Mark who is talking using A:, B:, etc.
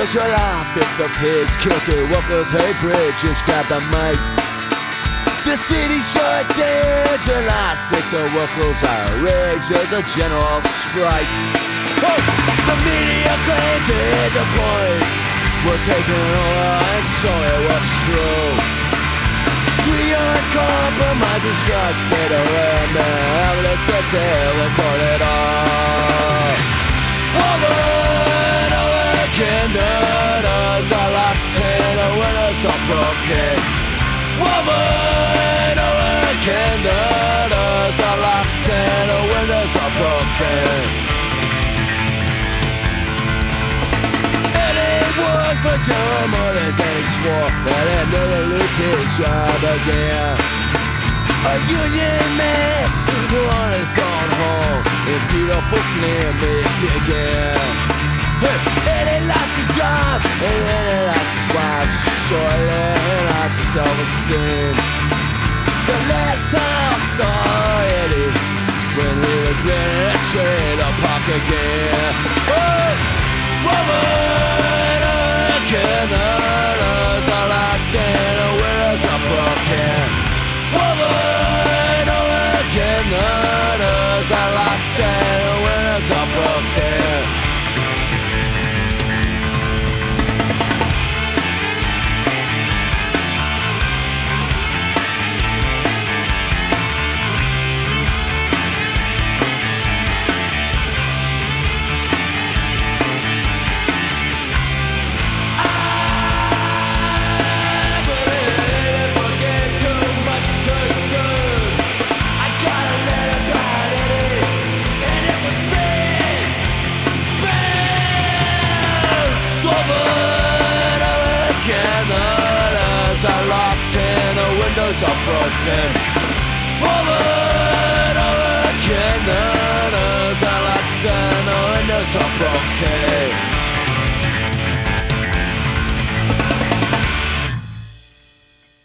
A: July 5th, the pigs killed the workers' hate bridge and grabbed the mic. The city shut down July 6th, the workers outraged, there's a general strike. Oh! The media claimed that the boys were taking over and so it was true. We uncompromising such better and the evidence says we told it all. Over and over again, the doors are locked and the windows are broken. Over and over again, the doors are locked and the windows are broken. Worked for General Motors and he swore that he'd never lose his job again. A union man who owned his own home in beautiful Flint, Michigan. And he lost his job, and then he lost his wife shortly, and lost his self-esteem. The last time I saw Eddie, when he was in a trailer park again. Oh, woman! And the doors are locked and the windows are broken. Over and over again, the doors are locked and the windows are broken. Windows are broken. Over